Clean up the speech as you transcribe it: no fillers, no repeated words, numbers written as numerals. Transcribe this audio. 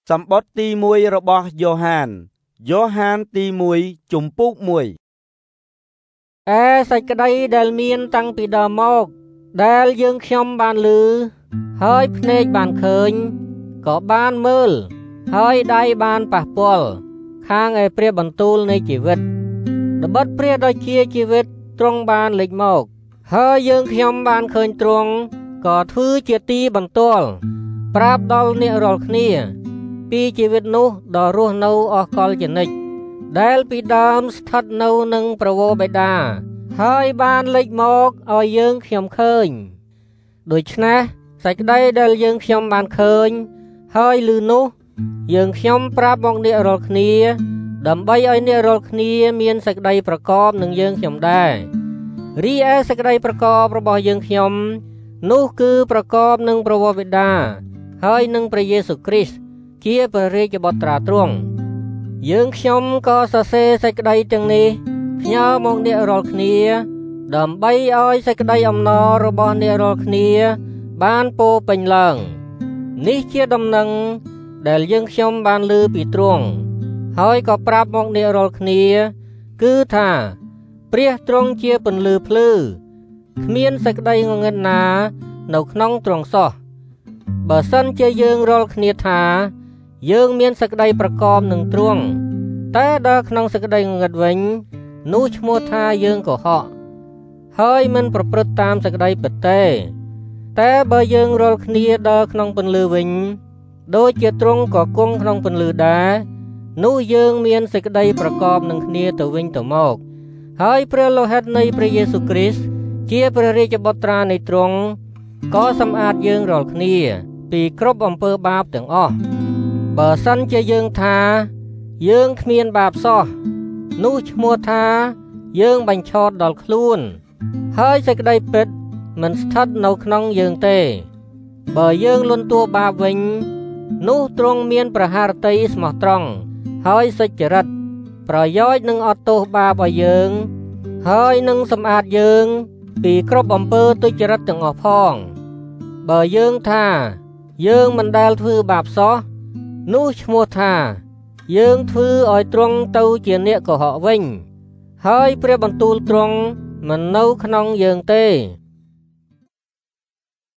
សម្បត្តិទី1របស់យ៉ូហានទី1ជំពូក1 សេចក្តីដែលមានតាំងពីដើមមកដែលយើងខ្ញុំបានឮហើយភ្នែកបានឃើញក៏បានមើលហើយដៃបានប៉ះពាល់ខាងឯព្រះបន្ទូលនៃជីវិតត្បិតព្រះដ៏ជាជីវិតទ្រង់បានលេចមកហើយយើងខ្ញុំបានឃើញទ្រង់ក៏ធ្វើជាទីបន្ទាល់ប្រាប់ដល់អ្នករាល់គ្នាពីជីវិតនោះដ៏រស់នៅអស់កលជានិច្ចដែលពីដើមស្ថិតនៅនឹងប្រវោបិតាហើយបានលេចមកឲ្យយើងខ្ញុំឃើញដូច្នេះសេចក្តីដែលយើងខ្ញុំបានឃើញហើយឮនោះយើងខ្ញុំប្រាប់មកអ្នករាល់គ្នាដើម្បីឲ្យអ្នករាល់គ្នាមានសេចក្តីប្រកបនឹងយើងខ្ញុំដែររីឯសេចក្តីប្រកបរបស់យើងខ្ញុំនោះគឺប្រកបនឹងព្រះវរបិតាហើយនឹងព្រះយេស៊ូវគ្រីស្ទជាព្រះរាជបុត្រាទ្រង់យើងខ្ញុំក៏សរសេរសេចក្តីទាំងនេះផ្ញើមកអ្នករាល់គ្នាដើម្បីឲ្យសេចក្តីអំណររបស់អ្នករាល់គ្នាបានពោរពេញឡើងនេះជាដំណឹងដែលយើងខ្ញុំបានឮពីទ្រង់ហើយក៏ប្រាប់មកអ្នករាល់គ្នាគឺថាព្រះទ្រង់ជាពន្លឺភ្លឺគ្មានសេចក្តីងងឹតណានៅក្នុងទ្រង់សោះបើសិនជាយើងរាល់គ្នាថាយើងមានសេចក្តីប្រកបនឹងទ្រង់តែដល់ក្នុងសេចក្តីងងឹតវិញនោះឈ្មោះថាយើងកុហកហើយមិនប្រព្រឹត្តតាមសេចក្តីពិតទេតែបើយើងរាល់គ្នាដល់ក្នុងពន្លឺវិញដូចជាទ្រង់ក៏គង់ក្នុងពន្លឺដែរនោះយើងមានសេចក្តីប្រកបនឹងគ្នាទៅវិញទៅមកហើយព្រះលោហិតនៃព្រះយេស៊ូវគ្រីស្ទជាព្រះរាជបុត្រានៃទ្រង់ក៏សម្អាតយើងរាល់គ្នាពីគ្រប់អំពើបាបទាំងអស់បើសិនជាយើងថាយើងគ្មានបាបសោះនោះឈ្មោះថាយើងបញ្ឆោតដល់ខ្លួនហើយសេចក្តីពិតមិនស្ថិតនៅក្នុងយើងទេបើយើងលន់តួបាបវិញនោះទ្រង់មានព្រះハរតីស្មោះត្រង់ហើយសុចរិតប្រយោជន៍នឹងអត់ទោសបាបឲ្យយើងហើយនឹងសម្អាតយើងពីគ្រប់អំពើទុច្ចរិតទាំងអស់ផងបើយើងថាយើងមិនដែលធ្វើបាបសោះនោះឈ្មោះថាយើងធ្វើឲ្យទ្រង់ទៅជាអ្នកកុហកវិញហើយព្រះបន្ទូលទ្រង់មិននៅក្នុងយើងទេ